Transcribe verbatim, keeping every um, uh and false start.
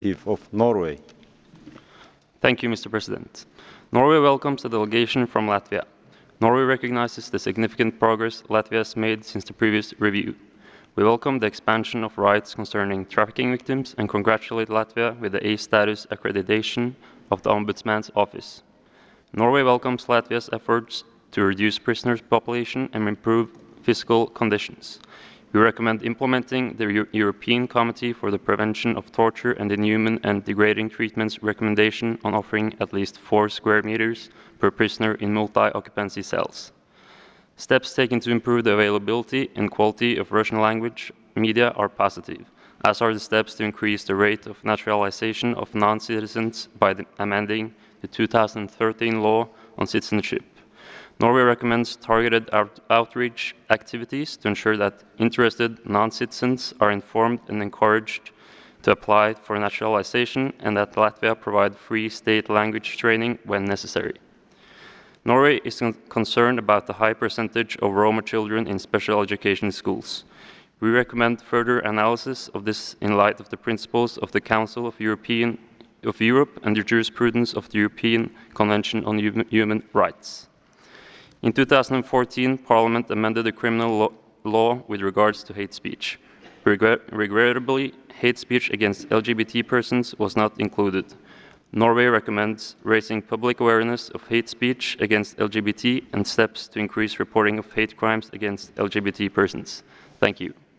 of Norway. Thank you, Mister President. Norway welcomes the delegation from Latvia. Norway recognizes the significant progress Latvia has made since the previous review. We welcome the expansion of rights concerning trafficking victims and congratulate Latvia with the A status accreditation of the Ombudsman's office. Norway welcomes Latvia's efforts to reduce prisoners' population and improve fiscal conditions. We recommend implementing the Euro European Committee for the Prevention of Torture and Inhuman and Degrading Treatments recommendation on offering at least four square meters per prisoner in multi-occupancy cells. Steps taken to improve the availability and quality of Russian language media are positive, as are the steps to increase the rate of naturalization of non-citizens by the amending the two thousand thirteen law on citizenship. Norway recommends targeted out outreach activities to ensure that interested non-citizens are informed and encouraged to apply for naturalization, and that Latvia provide free state language training when necessary. Norway is con concerned about the high percentage of Roma children in special education schools. We recommend further analysis of this in light of the principles of the Council of, European, of Europe and the jurisprudence of the European Convention on Human Rights. In two thousand fourteen, Parliament amended the criminal law, law with regards to hate speech. Regret, regrettably, hate speech against L G B T persons was not included. Norway recommends raising public awareness of hate speech against L G B T and steps to increase reporting of hate crimes against L G B T persons. Thank you.